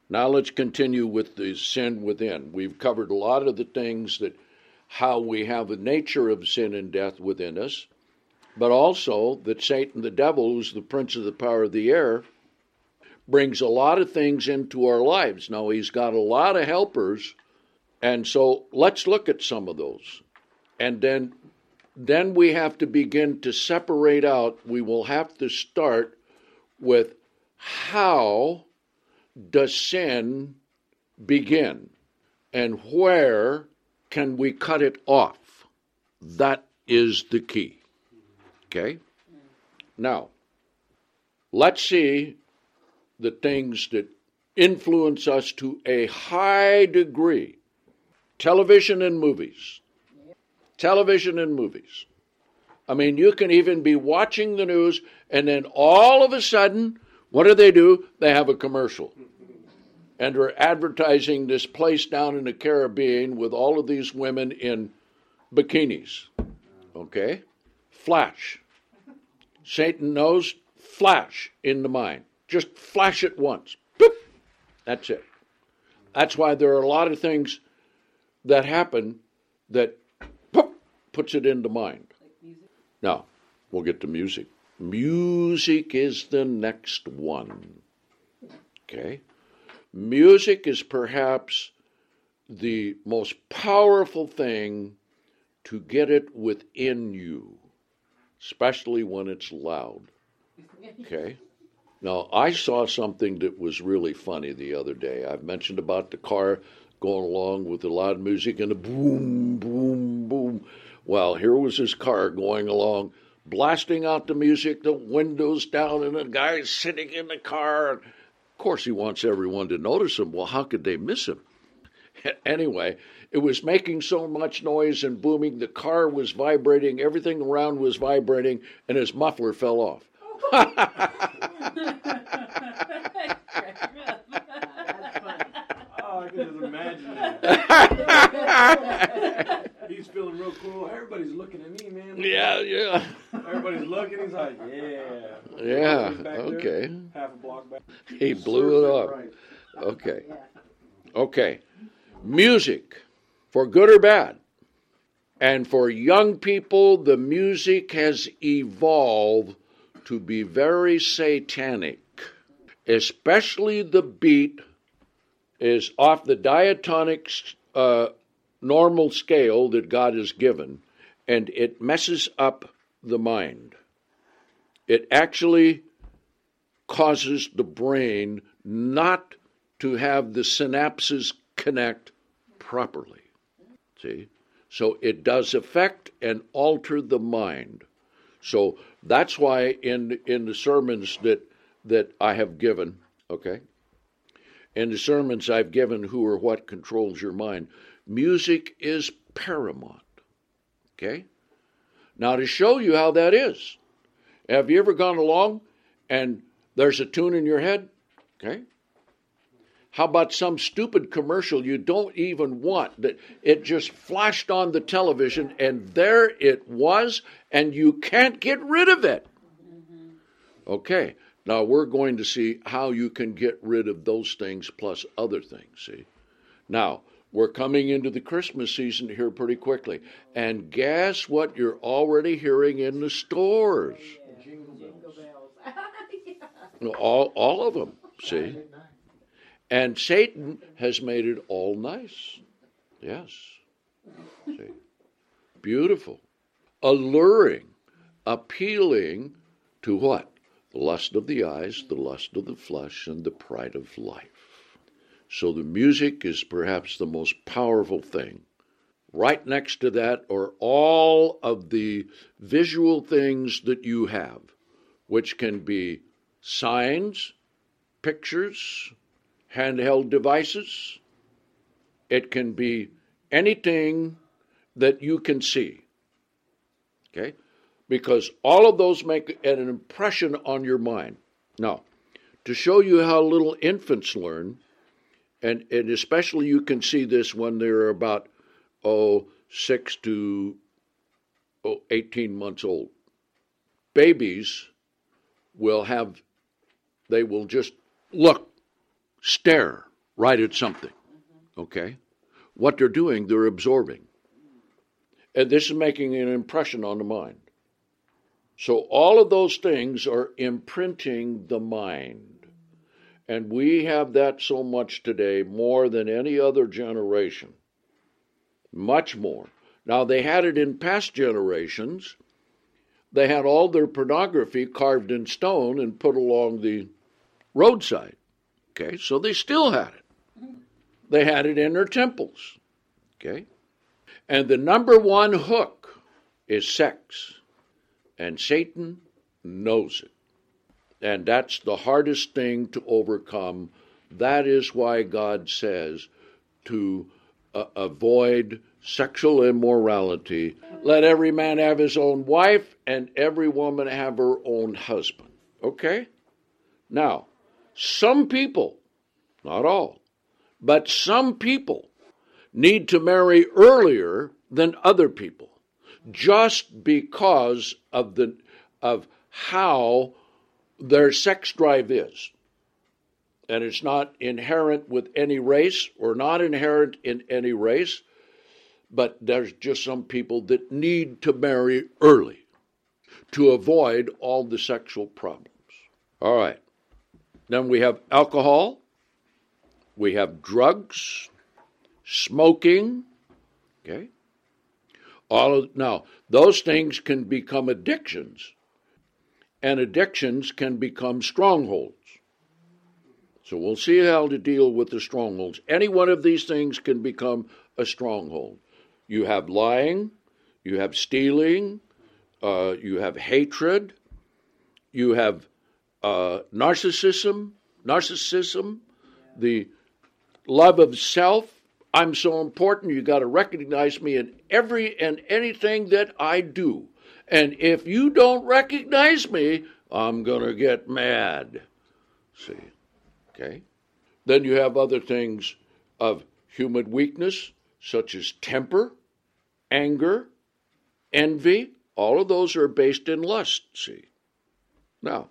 Now let's continue with the sin within. We've covered a lot of the things that how we have the nature of sin and death within us, but also that Satan, the devil, who's the prince of the power of the air, brings a lot of things into our lives. Now, he's got a lot of helpers, and so let's look at some of those. And then we have to begin to separate out. We will have to start with how does sin begin, and where can we cut it off? That is the key. Okay? Now, let's see the things that influence us to a high degree. Television and movies. Television and movies. I mean, you can even be watching the news, and then all of a sudden, what do? They have a commercial. And they're advertising this place down in the Caribbean with all of these women in bikinis. Okay? Flash. Satan knows, flash in the mind. Just flash it once. Boop! That's it. That's why there are a lot of things that happen that boop, puts it into mind. Now, we'll get to music. Music is the next one. Okay? Music is perhaps the most powerful thing to get it within you, especially when it's loud. Okay? Now, I saw something that was really funny the other day. I've mentioned about the car going along with the loud music and the boom, boom, boom. Well, here was this car going along, blasting out the music, the windows down, and the guy's sitting in the car. Of course, he wants everyone to notice him. Well, how could they miss him? Anyway, it was making so much noise and booming, the car was vibrating, everything around was vibrating, and his muffler fell off. Oh, I can just imagine that. He's feeling real cool. Everybody's looking at me, man. Yeah. Everybody's looking. He's like, yeah. Yeah, okay. There, half a block back. He blew it off. Right. Okay. Music, for good or bad. And for young people, the music has evolved to be very satanic. Especially the beat is off the diatonic normal scale that God has given, and it messes up the mind. It actually causes the brain not to have the synapses connect properly. See? So it does affect and alter the mind. So that's why in the sermons that I have given, okay, in the sermons I've given, who or what controls your mind, music is paramount, okay? Now, to show you how that is, have you ever gone along and there's a tune in your head, okay? How about some stupid commercial you don't even want, that it just flashed on the television and there it was and you can't get rid of it? Okay, now we're going to see how you can get rid of those things plus other things, see? Now, we're coming into the Christmas season here pretty quickly. And guess what you're already hearing in the stores? Jingle bells. All of them, see? And Satan has made it all nice. Yes. See? Beautiful. Alluring. Appealing to what? The lust of the eyes, the lust of the flesh, and the pride of life. So the music is perhaps the most powerful thing. Right next to that are all of the visual things that you have, which can be signs, pictures, handheld devices. It can be anything that you can see. Okay? Because all of those make an impression on your mind. Now, to show you how little infants learn, and especially you can see this when they're about 6 to 18 months old. Babies will just look, stare right at something. Okay? What they're doing, they're absorbing. And this is making an impression on the mind. So all of those things are imprinting the mind. And we have that so much today, more than any other generation. Much more. Now, they had it in past generations. They had all their pornography carved in stone and put along the roadside. Okay, so they still had it. They had it in their temples. Okay? And the number one hook is sex. And Satan knows it. And that's the hardest thing to overcome. That is why God says to avoid sexual immorality. Let every man have his own wife and every woman have her own husband. Okay? Now, some people, not all, but some people need to marry earlier than other people, just because of how their sex drive is. And it's not inherent with any race or not inherent in any race, but there's just some people that need to marry early to avoid all the sexual problems. All right. Then we have alcohol, we have drugs, smoking, okay? Now, those things can become addictions, and addictions can become strongholds. So we'll see how to deal with the strongholds. Any one of these things can become a stronghold. You have lying, you have stealing, you have hatred, you have narcissism, the love of self. I'm so important, you got to recognize me in every and anything that I do. And if you don't recognize me, I'm going to get mad. See? Okay? Then you have other things of human weakness, such as temper, anger, envy. All of those are based in lust, see? Now,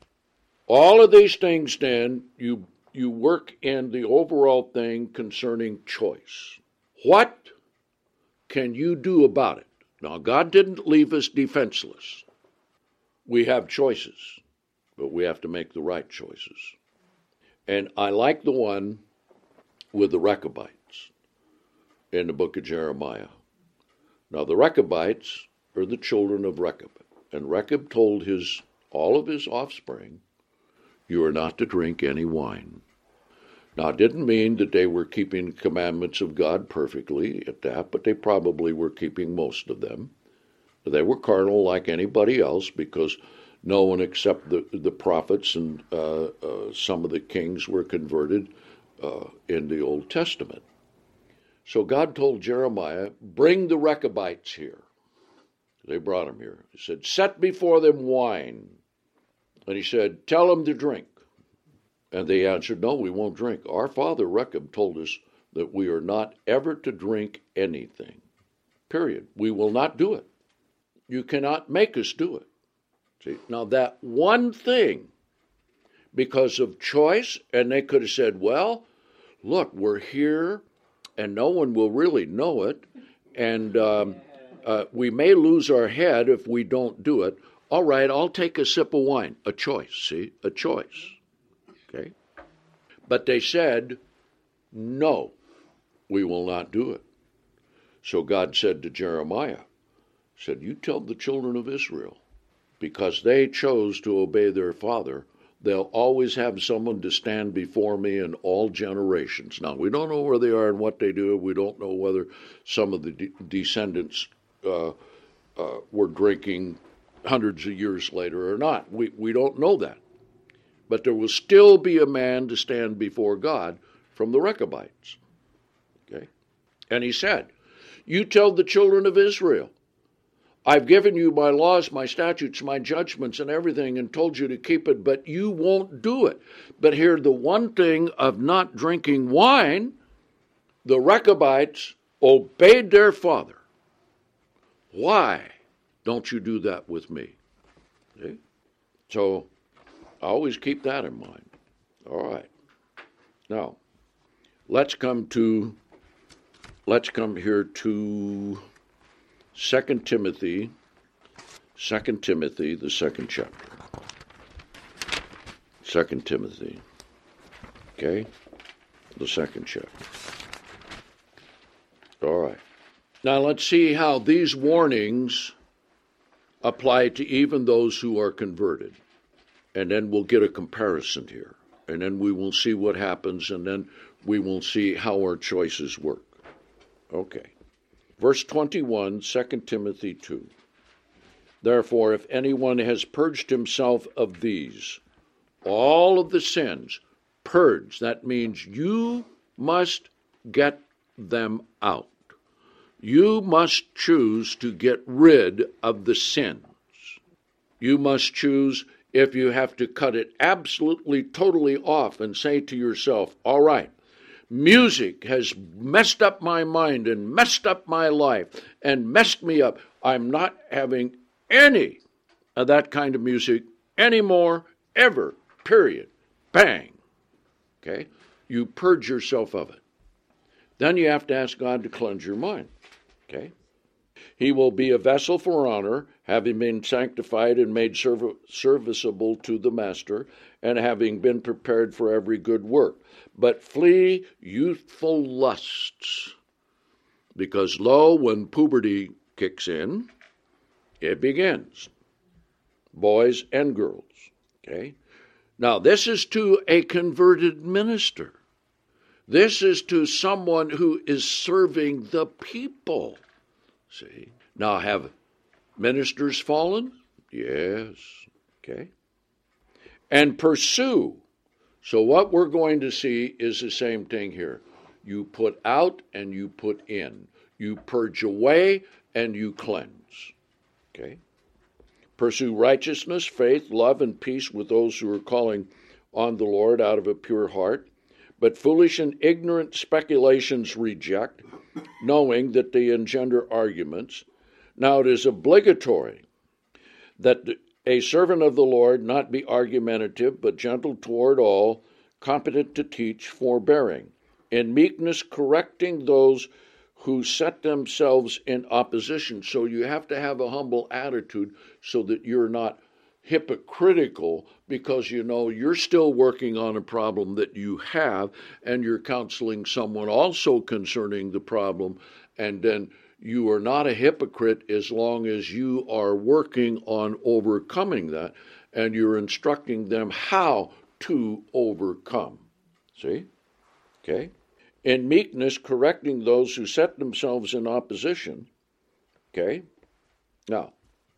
all of these things then, you work in the overall thing concerning choice. What can you do about it? Now, God didn't leave us defenseless. We have choices, but we have to make the right choices. And I like the one with the Rechabites in the book of Jeremiah. Now, the Rechabites are the children of Rechab. And Rechab told all of his offspring, you are not to drink any wine. Now, it didn't mean that they were keeping the commandments of God perfectly at that, but they probably were keeping most of them. They were carnal like anybody else because no one except the prophets and some of the kings were converted in the Old Testament. So God told Jeremiah, bring the Rechabites here. They brought them here. He said, set before them wine. And he said, tell them to drink. And they answered, no, we won't drink. Our father Rechab told us that we are not ever to drink anything. Period. We will not do it. You cannot make us do it. See, now that one thing, because of choice, and they could have said, well, look, we're here, and no one will really know it, and we may lose our head if we don't do it. All right, I'll take a sip of wine. A choice, see? A choice. Okay? But they said, no, we will not do it. So God said to Jeremiah, said, you tell the children of Israel, because they chose to obey their father, they'll always have someone to stand before me in all generations. Now, we don't know where they are and what they do. We don't know whether some of the descendants were drinking hundreds of years later or not. We don't know that. But there will still be a man to stand before God from the Rechabites. Okay? And he said, you tell the children of Israel, I've given you my laws, my statutes, my judgments, and everything, and told you to keep it, but you won't do it. But here, the one thing of not drinking wine, the Rechabites obeyed their father. Why don't you do that with me? See? So, I always keep that in mind. All right. Now, let's come here to 2 Timothy, the second chapter. 2 Timothy, okay, the second chapter. All right. Now let's see how these warnings apply to even those who are converted. And then we'll get a comparison here. And then we will see what happens, and then we will see how our choices work. Okay. Verse 21, 2 Timothy 2. Therefore, if anyone has purged himself of these, all of the sins, purge, that means you must get them out. You must choose to get rid of the sins. You must choose if you have to cut it absolutely, totally off and say to yourself, all right, music has messed up my mind and messed up my life and messed me up. I'm not having any of that kind of music anymore, ever, period. Bang. Okay? You purge yourself of it. Then you have to ask God to cleanse your mind. Okay? He will be a vessel for honor, having been sanctified and made serviceable to the master, and having been prepared for every good work. But flee youthful lusts, because lo, when puberty kicks in, it begins. Boys and girls. Okay? Now, this is to a converted minister. This is to someone who is serving the people. See? Now, have ministers fallen? Yes. Okay. And pursue. So what we're going to see is the same thing here. You put out and you put in. You purge away and you cleanse. Okay. Pursue righteousness, faith, love, and peace with those who are calling on the Lord out of a pure heart. But foolish and ignorant speculations reject, knowing that they engender arguments. Now it is obligatory that a servant of the Lord not be argumentative, but gentle toward all, competent to teach, forbearing, in meekness correcting those who set themselves in opposition. So you have to have a humble attitude so that you're not hypocritical, because you know you're still working on a problem that you have, and you're counseling someone also concerning the problem, and then you are not a hypocrite as long as you are working on overcoming that, and you're instructing them how to overcome. See? Okay? In meekness, correcting those who set themselves in opposition. Okay? Now,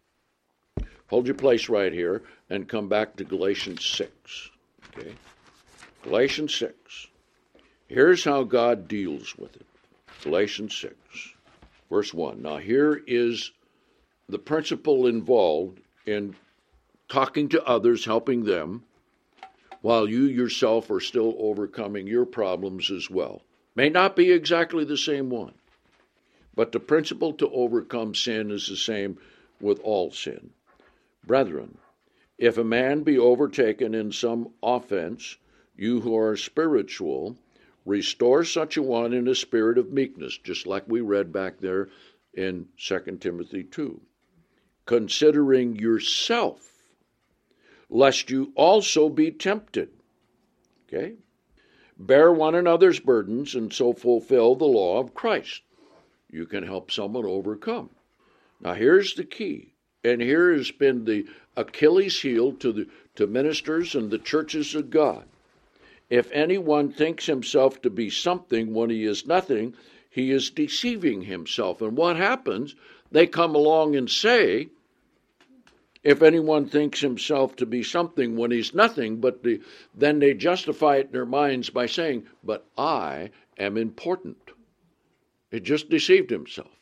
hold your place right here and come back to Galatians 6. Okay? Galatians 6. Here's how God deals with it. Galatians 6, verse 1. Now here is the principle involved in talking to others, helping them, while you yourself are still overcoming your problems as well. May not be exactly the same one, but the principle to overcome sin is the same with all sin. Brethren, if a man be overtaken in some offense, you who are spiritual, restore such a one in a spirit of meekness, just like we read back there in 2 Timothy 2. Considering yourself, lest you also be tempted. Okay? Bear one another's burdens and so fulfill the law of Christ. You can help someone overcome. Now here's the key. And here has been the Achilles heel to ministers and the churches of God. If anyone thinks himself to be something when he is nothing, he is deceiving himself. And what happens? They come along and say, if anyone thinks himself to be something when he's nothing, but then they justify it in their minds by saying, but I am important. He just deceived himself.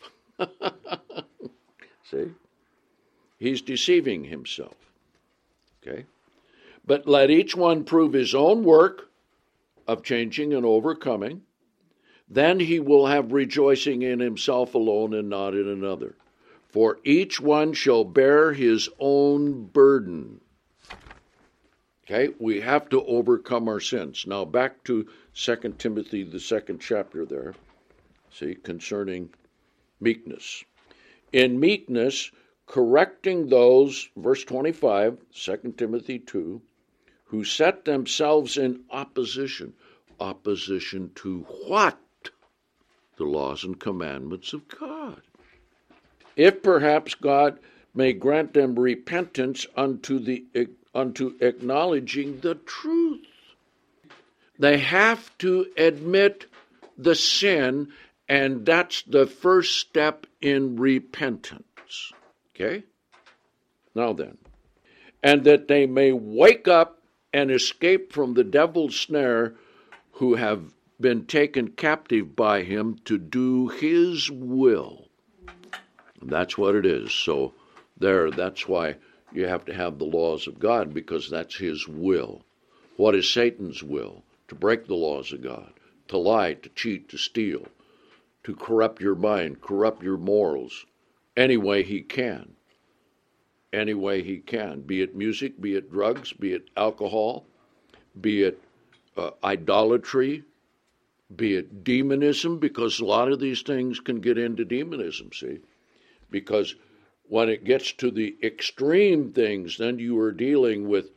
See? He's deceiving himself. Okay? But let each one prove his own work of changing and overcoming. Then he will have rejoicing in himself alone and not in another. For each one shall bear his own burden. Okay? We have to overcome our sins. Now back to 2 Timothy, the 2nd chapter there, see, concerning meekness. In meekness, correcting those, verse 25, 2 Timothy 2, who set themselves in opposition. Opposition to what? The laws and commandments of God. If perhaps God may grant them repentance unto acknowledging the truth. They have to admit the sin, and that's the first step in repentance. Okay? Now then, and that they may wake up and escape from the devil's snare, who have been taken captive by him to do his will. And that's what it is. So that's why you have to have the laws of God, because that's his will. What is Satan's will? To break the laws of God, to lie, to cheat, to steal, to corrupt your mind, corrupt your morals, any way he can. Any way he can, be it music, be it drugs, be it alcohol, be it idolatry, be it demonism, because a lot of these things can get into demonism, see? Because when it gets to the extreme things, then you're dealing with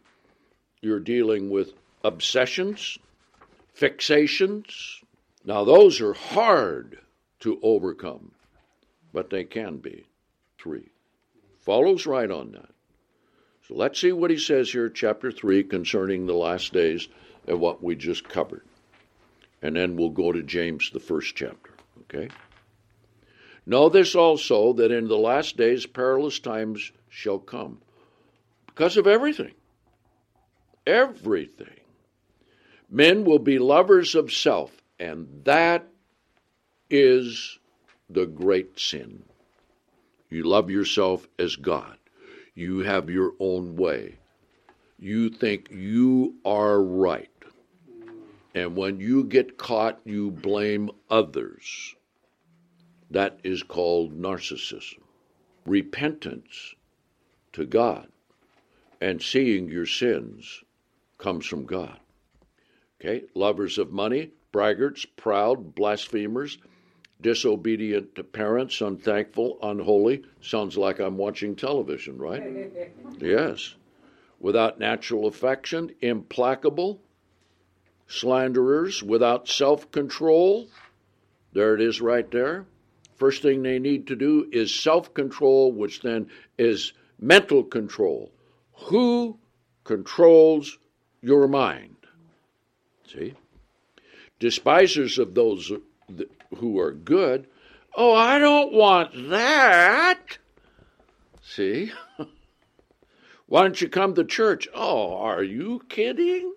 obsessions, fixations. Now those are hard to overcome, but they can be. 3. Follows right on that. So let's see what he says here, chapter 3, concerning the last days and what we just covered. And then we'll go to James, the 1st chapter. Okay? Know this also, that in the last days perilous times shall come. Because of everything. Everything. Men will be lovers of self, and that is the great sin. You love yourself as God. You have your own way. You think you are right. And when you get caught, you blame others. That is called narcissism. Repentance to God and seeing your sins comes from God. Okay? Lovers of money, braggarts, proud, blasphemers, disobedient to parents, unthankful, unholy. Sounds like I'm watching television, right? Yes. Without natural affection, implacable, slanderers, without self-control. There it is right there. First thing they need to do is self-control, which then is mental control. Who controls your mind? See? Despisers of those who are good. Oh, I don't want that. See? Why don't you come to church? Oh, are you kidding?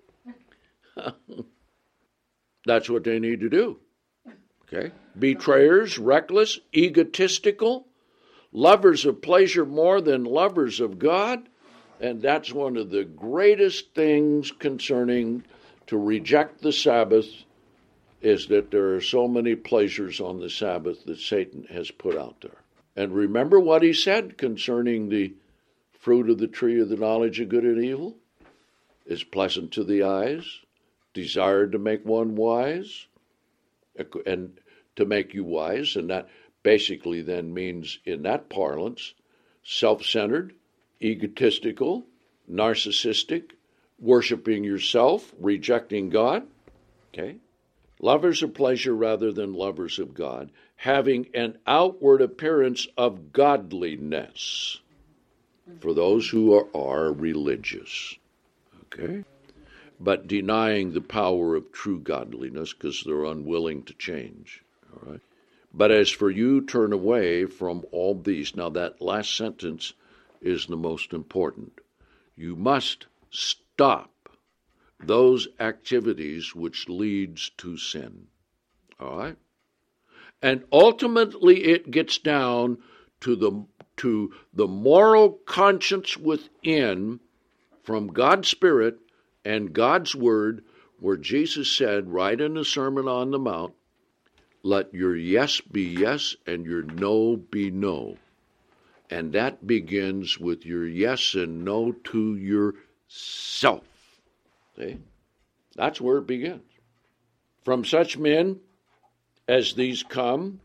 That's what they need to do. Okay? Betrayers, reckless, egotistical, lovers of pleasure more than lovers of God. And that's one of the greatest things concerning to reject the Sabbath, is that there are so many pleasures on the Sabbath that Satan has put out there. And remember what he said concerning the fruit of the tree of the knowledge of good and evil? Is pleasant to the eyes, desired to make one wise, and to make you wise. And that basically then means, in that parlance, self-centered, egotistical, narcissistic, worshiping yourself, rejecting God. Okay? Lovers of pleasure rather than lovers of God, having an outward appearance of godliness, for those who are religious. Okay? But denying the power of true godliness because they're unwilling to change. All right? But as for you, turn away from all these. Now that last sentence is the most important. You must stop those activities which leads to sin. All right? And ultimately it gets down to the moral conscience within, from God's Spirit and God's Word, where Jesus said right in the Sermon on the Mount, let your yes be yes and your no be no. And that begins with your yes and no to yourself. See? That's where it begins. From such men as these come,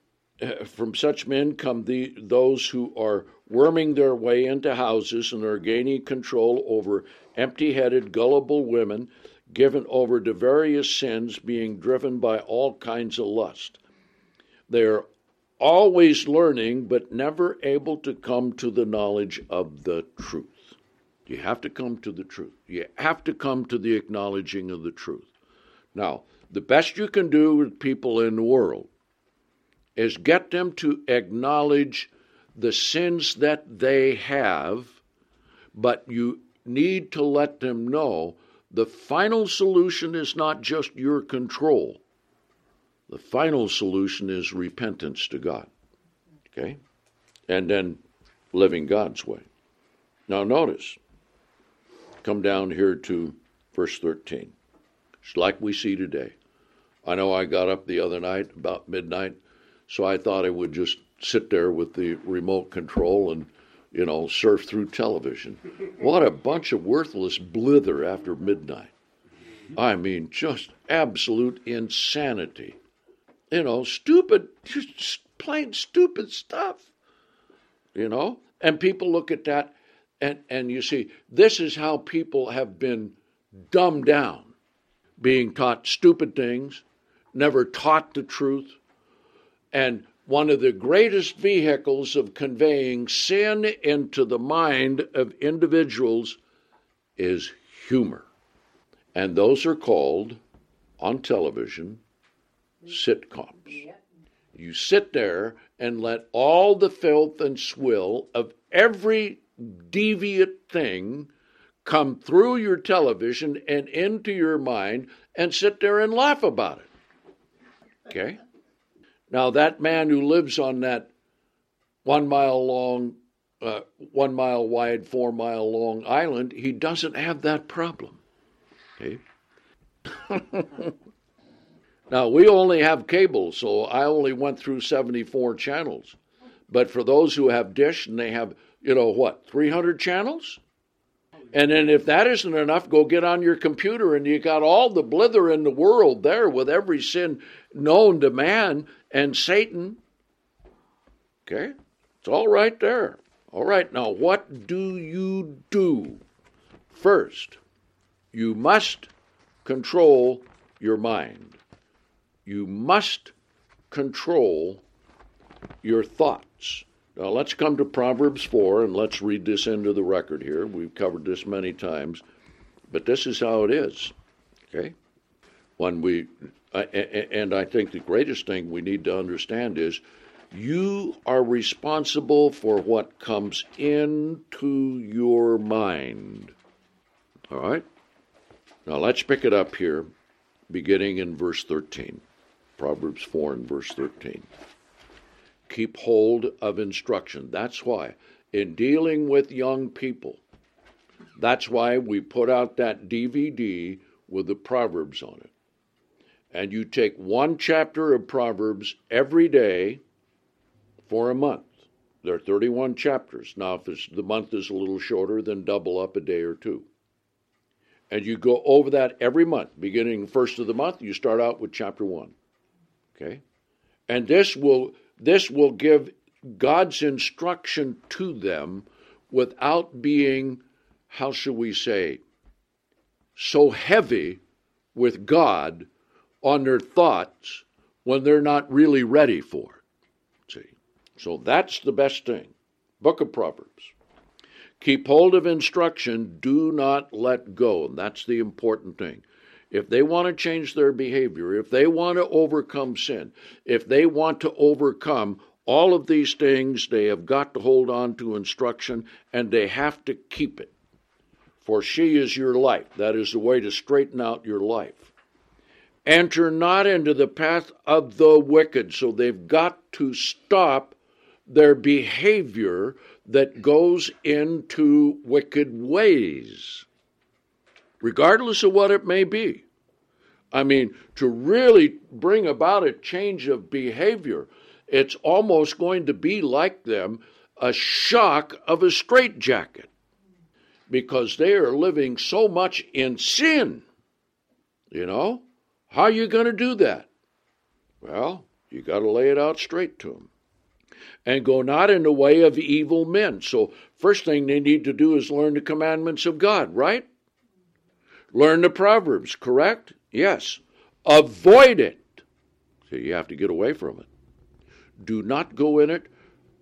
those who are worming their way into houses and are gaining control over empty-headed, gullible women given over to various sins, being driven by all kinds of lust. They are always learning, but never able to come to the knowledge of the truth. You have to come to the truth. You have to come to the acknowledging of the truth. Now, the best you can do with people in the world is get them to acknowledge the sins that they have, but you need to let them know the final solution is not just your control. The final solution is repentance to God. Okay? And then living God's way. Now notice, come down here to verse 13. It's like we see today. I know I got up the other night about midnight, so I thought I would just sit there with the remote control and, surf through television. What a bunch of worthless blither after midnight. I mean, just absolute insanity. Stupid, just plain stupid stuff. And people look at that and you see, this is how people have been dumbed down, being taught stupid things, never taught the truth. And one of the greatest vehicles of conveying sin into the mind of individuals is humor. And those are called, on television, sitcoms. You sit there and let all the filth and swill of every deviant thing come through your television and into your mind and sit there and laugh about it. Okay? Now, that man who lives on that 1 mile long, 1 mile wide, 4 mile long island, he doesn't have that problem. Okay? Now, we only have cable, so I only went through 74 channels. But for those who have Dish and they have, 300 channels? And then if that isn't enough, go get on your computer and you got all the blither in the world there with every sin known to man and Satan. Okay? It's all right there. All right, now what do you do? First, you must control your mind. You must control your thoughts. Now let's come to Proverbs 4 and let's read this into the record here. We've covered this many times, but this is how it is. Okay? And I think the greatest thing we need to understand is you are responsible for what comes into your mind. All right? Now let's pick it up here, beginning in verse 13. Proverbs 4 and verse 13. Keep hold of instruction. That's why, in dealing with young people, that's why we put out that DVD with the Proverbs on it. And you take one chapter of Proverbs every day for a month. There are 31 chapters. Now, if the month is a little shorter, then double up a day or two. And you go over that every month. Beginning first of the month, you start out with chapter 1. Okay? And this will give God's instruction to them without being, how shall we say, so heavy with God on their thoughts when they're not really ready for it. See? So that's the best thing. Book of Proverbs. Keep hold of instruction, do not let go. And that's the important thing. If they want to change their behavior, if they want to overcome sin, if they want to overcome all of these things, they have got to hold on to instruction, and they have to keep it. For she is your life. That is the way to straighten out your life. Enter not into the path of the wicked. So they've got to stop their behavior that goes into wicked ways, regardless of what it may be. I mean, to really bring about a change of behavior, it's almost going to be like them a shock of a straitjacket, because they are living so much in sin. How are you going to do that? Well, you got to lay it out straight to them. And go not in the way of evil men. So first thing they need to do is learn the commandments of God, right? Learn the Proverbs, correct? Yes. Avoid it. So you have to get away from it. Do not go in it.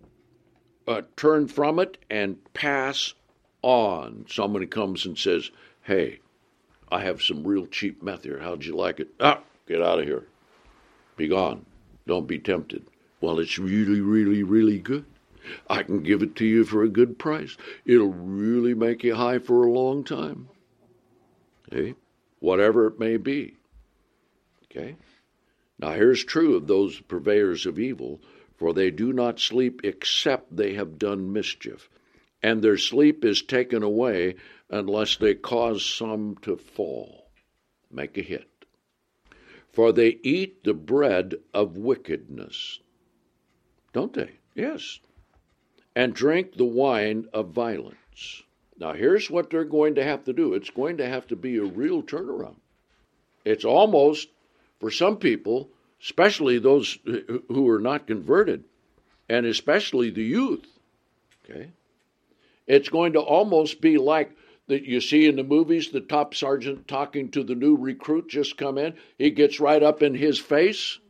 Turn from it and pass on. Somebody comes and says, hey, I have some real cheap meth here. How'd you like it? Get out of here. Be gone. Don't be tempted. Well, it's really, really, really good. I can give it to you for a good price. It'll really make you high for a long time. Okay? Whatever it may be. Okay? Now here's true of those purveyors of evil, for they do not sleep except they have done mischief, and their sleep is taken away unless they cause some to fall, make a hit. For they eat the bread of wickedness. Don't they? Yes. And drink the wine of violence. Now here's what they're going to have to do. It's going to have to be a real turnaround. It's almost, for some people, especially those who are not converted, and especially the youth, okay? It's going to almost be like that you see in the movies, the top sergeant talking to the new recruit just come in. He gets right up in his face.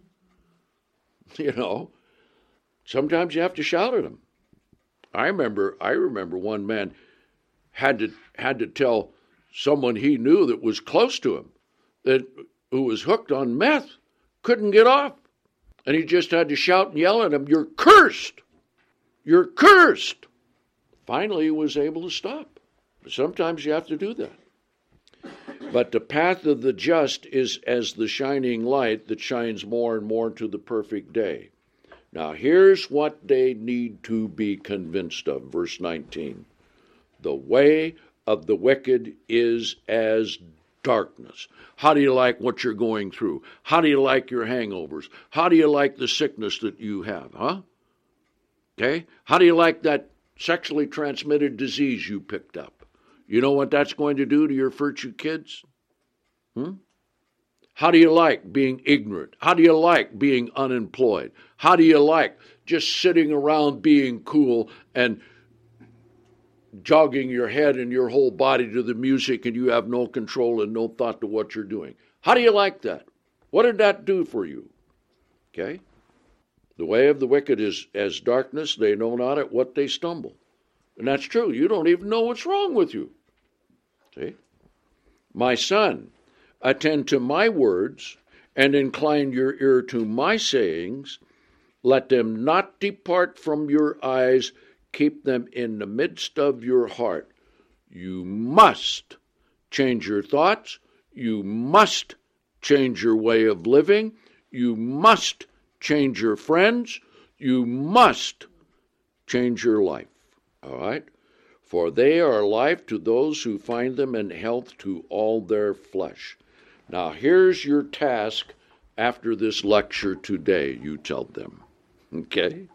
You know, sometimes you have to shout at him. I remember one man had to tell someone he knew that was close to him, who was hooked on meth, couldn't get off. And he just had to shout and yell at him, "You're cursed! You're cursed!" Finally, he was able to stop. But sometimes you have to do that. But the path of the just is as the shining light that shines more and more to the perfect day. Now, here's what they need to be convinced of. Verse 19. The way of the wicked is as darkness. How do you like what you're going through? How do you like your hangovers? How do you like the sickness that you have, huh? Okay? How do you like that sexually transmitted disease you picked up? You know what that's going to do to your future kids? How do you like being ignorant? How do you like being unemployed? How do you like just sitting around being cool and jogging your head and your whole body to the music and you have no control and no thought to what you're doing? How do you like that? What did that do for you? Okay? The way of the wicked is as darkness. They know not at what they stumble. And that's true. You don't even know what's wrong with you. See? My son, attend to my words and incline your ear to my sayings. Let them not depart from your eyes. Keep them in the midst of your heart. You must change your thoughts. You must change your way of living. You must change your friends. You must change your life. All right? For they are life to those who find them and health to all their flesh. Now, here's your task after this lecture today, you tell them. Okay?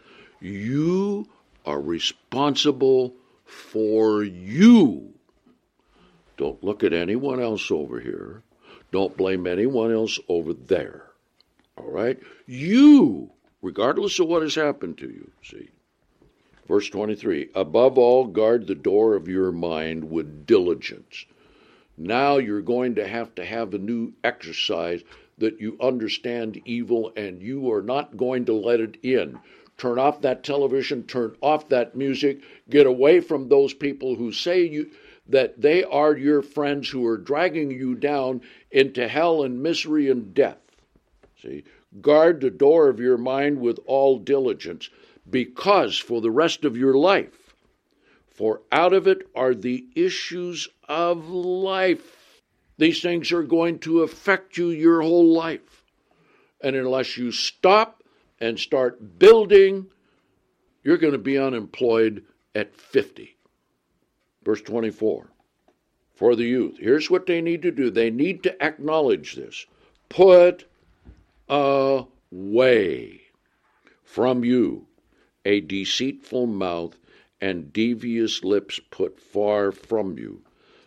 You are responsible for you. Don't look at anyone else over here. Don't blame anyone else over there. All right? You, regardless of what has happened to you, see. Verse 23, above all, guard the door of your mind with diligence. Now you're going to have a new exercise that you understand evil and you are not going to let it in. Turn off that television, turn off that music, get away from those people who say that they are your friends who are dragging you down into hell and misery and death. See, guard the door of your mind with all diligence, because for the rest of your life, for out of it are the issues of life. These things are going to affect you your whole life. And unless you stop and start building, you're going to be unemployed at 50. Verse 24, for the youth, here's what they need to do. They need to acknowledge this. Put away from you a deceitful mouth and devious lips put far from you.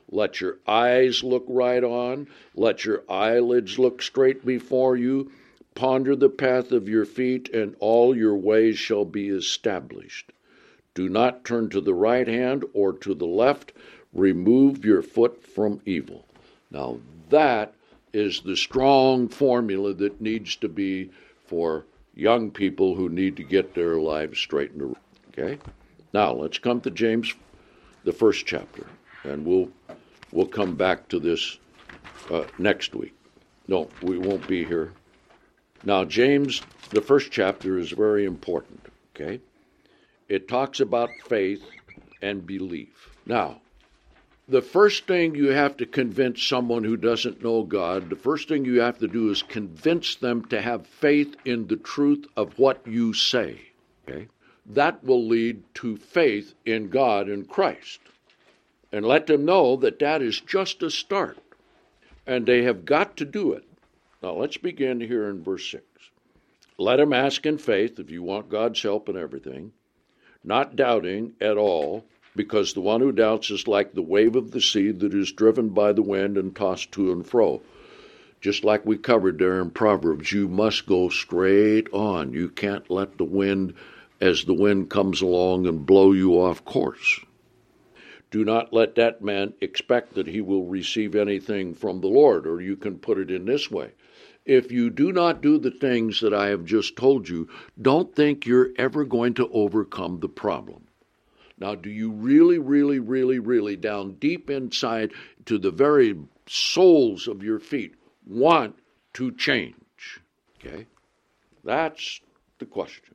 Let your eyes look right on. Let your eyelids look straight before you. Ponder the path of your feet, and all your ways shall be established. Do not turn to the right hand or to the left. Remove your foot from evil. Now that is the strong formula that needs to be for young people who need to get their lives straightened. Okay? Now let's come to James, the first chapter, and we'll come back to this next week. No, we won't be here. Now James, the first chapter is very important. Okay? It talks about faith and belief. Now, the first thing you have to convince someone who doesn't know God, the first thing you have to do is convince them to have faith in the truth of what you say. Okay? That will lead to faith in God and Christ. And let them know that that is just a start. And they have got to do it. Now let's begin here in verse 6. Let them ask in faith, if you want God's help and everything, not doubting at all, because the one who doubts is like the wave of the sea that is driven by the wind and tossed to and fro. Just like we covered there in Proverbs, you must go straight on. You can't let the wind, as the wind comes along, and blow you off course. Do not let that man expect that he will receive anything from the Lord, or you can put it in this way. If you do not do the things that I have just told you, don't think you're ever going to overcome the problem. Now, do you really, really, really, really, down deep inside to the very soles of your feet, want to change? Okay? That's the question.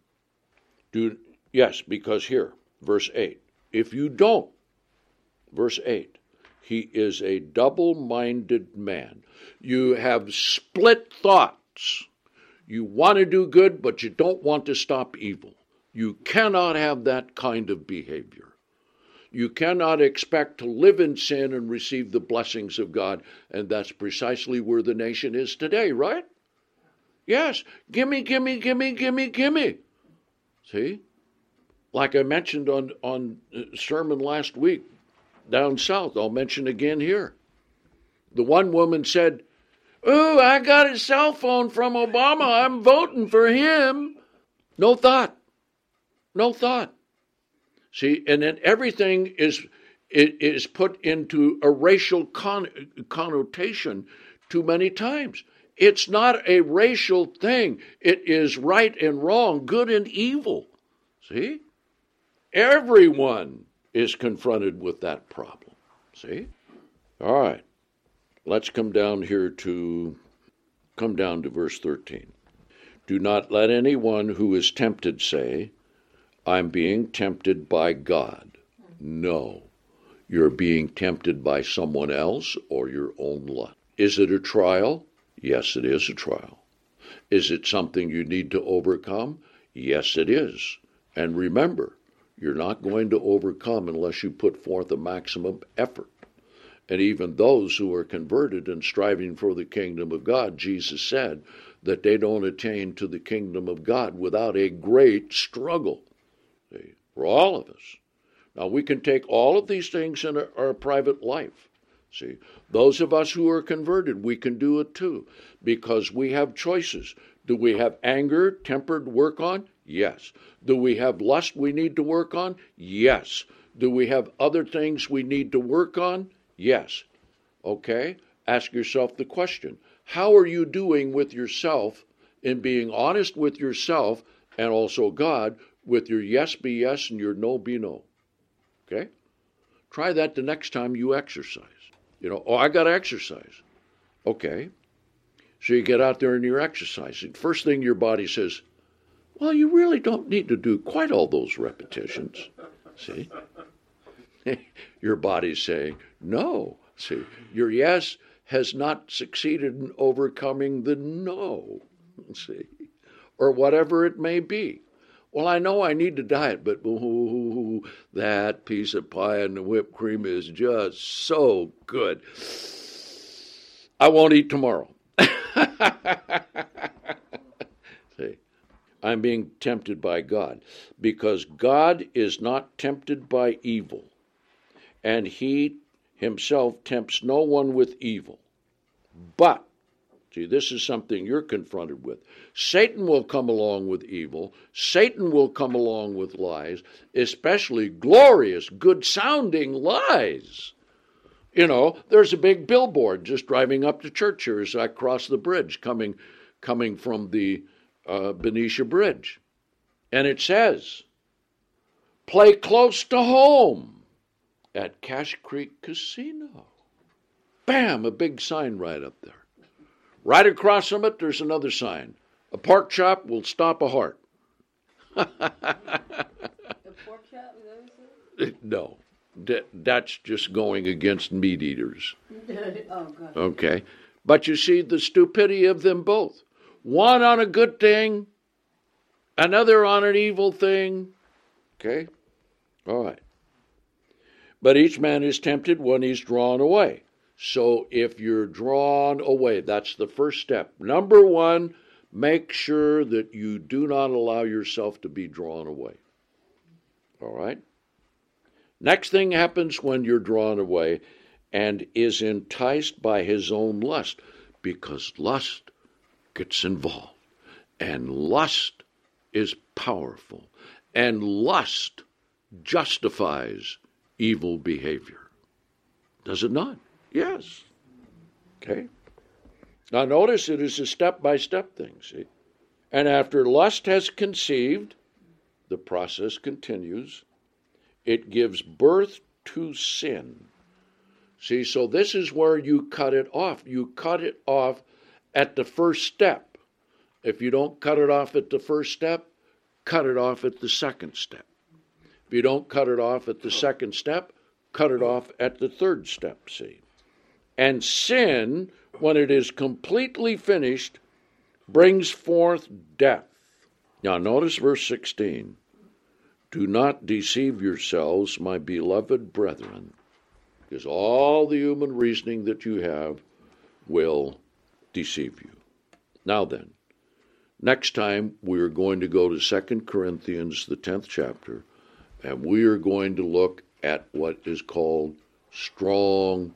Yes, because here, verse 8, if you don't, verse 8, he is a double-minded man. You have split thoughts. You want to do good, but you don't want to stop evil. You cannot have that kind of behavior. You cannot expect to live in sin and receive the blessings of God, and that's precisely where the nation is today, right? Yes, gimme, gimme, gimme, gimme, gimme. See? Like I mentioned on sermon last week down south, I'll mention again here. The one woman said, "Ooh, I got his cell phone from Obama. I'm voting for him." No thought. No thought. See, and then everything is put into a racial connotation too many times. It's not a racial thing. It is right and wrong, good and evil. See? Everyone is confronted with that problem. See? All right. Let's come down to verse 13. Do not let anyone who is tempted say, I'm being tempted by God. No. You're being tempted by someone else or your own lust. Is it a trial? Yes, it is a trial. Is it something you need to overcome? Yes, it is. And remember, you're not going to overcome unless you put forth a maximum effort. And even those who are converted and striving for the kingdom of God, Jesus said that they don't attain to the kingdom of God without a great struggle. See, for all of us. Now, we can take all of these things in our private life. See, those of us who are converted, we can do it too, because we have choices. Do we have anger, temper to work on? Yes. Do we have lust we need to work on? Yes. Do we have other things we need to work on? Yes. Okay? Ask yourself the question, how are you doing with yourself in being honest with yourself and also God, with your yes be yes and your no be no? Okay? Try that the next time you exercise. I got to exercise. Okay. So you get out there and you're exercising. First thing your body says, well, you really don't need to do quite all those repetitions. See? Your body's saying, no. See, your yes has not succeeded in overcoming the no. See? Or whatever it may be. Well, I know I need to diet, but that piece of pie and the whipped cream is just so good. I won't eat tomorrow. See, I'm being tempted by God because God is not tempted by evil, and he himself tempts no one with evil. But, see, this is something you're confronted with. Satan will come along with evil. Satan will come along with lies, especially glorious, good-sounding lies. You know, there's a big billboard just driving up to church here as I cross the bridge coming from the Benicia Bridge. And it says, play close to home at Cache Creek Casino. Bam, a big sign right up there. Right across from it, there's another sign. A pork chop will stop a heart. The pork chop, is that what No, that's just going against meat eaters. you said? Oh, God. Okay. But you see the stupidity of them both. One on a good thing, another on an evil thing. Okay? All right. But each man is tempted when he's drawn away. So if you're drawn away, that's the first step. Number one, make sure that you do not allow yourself to be drawn away. All right? Next thing happens when you're drawn away and is enticed by his own lust, because lust gets involved. And lust is powerful. And lust justifies evil behavior. Does it not? Yes. Okay. Now notice it is a step-by-step thing, see? And after lust has conceived, the process continues. It gives birth to sin. See, so this is where you cut it off. You cut it off at the first step. If you don't cut it off at the first step, cut it off at the second step. If you don't cut it off at the second step, cut it off at the third step, see? And sin, when it is completely finished, brings forth death. Now notice verse 16. Do not deceive yourselves, my beloved brethren, because all the human reasoning that you have will deceive you. Now then, next time we are going to go to 2 Corinthians, the 10th chapter, and we are going to look at what is called strongholds.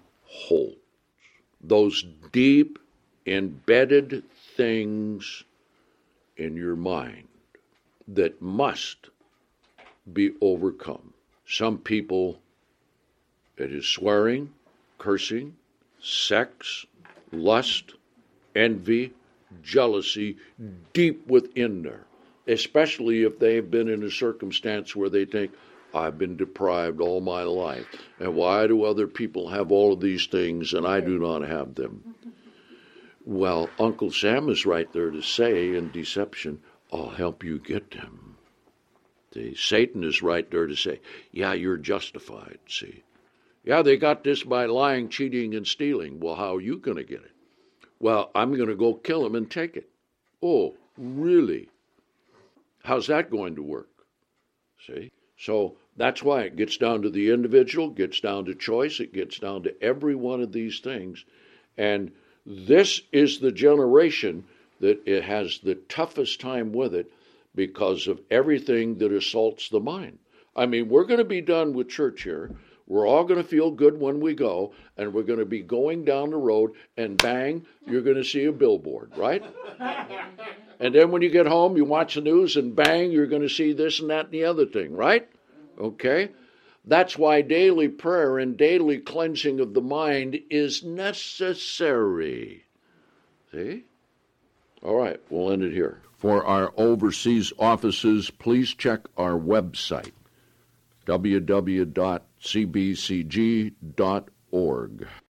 Those deep, embedded things in your mind that must be overcome. Some people, it is swearing, cursing, sex, lust, envy, jealousy, deep within there, especially if they have been in a circumstance where they think, I've been deprived all my life, and why do other people have all of these things and I do not have them? Well, Uncle Sam is right there to say in deception, I'll help you get them. See, Satan is right there to say, yeah, you're justified, see. Yeah, they got this by lying, cheating, and stealing. Well, how are you going to get it? Well, I'm going to go kill him and take it. Oh, really? How's that going to work? See? So that's why it gets down to the individual, gets down to choice, it gets down to every one of these things. And this is the generation that it has the toughest time with it because of everything that assaults the mind. I mean, we're going to be done with church here. We're all going to feel good when we go, and we're going to be going down the road, and bang, you're going to see a billboard, right? And then when you get home, you watch the news, and bang, you're going to see this and that and the other thing, right? Okay? That's why daily prayer and daily cleansing of the mind is necessary. See? All right, we'll end it here. For our overseas offices, please check our website, www.cbcg.org.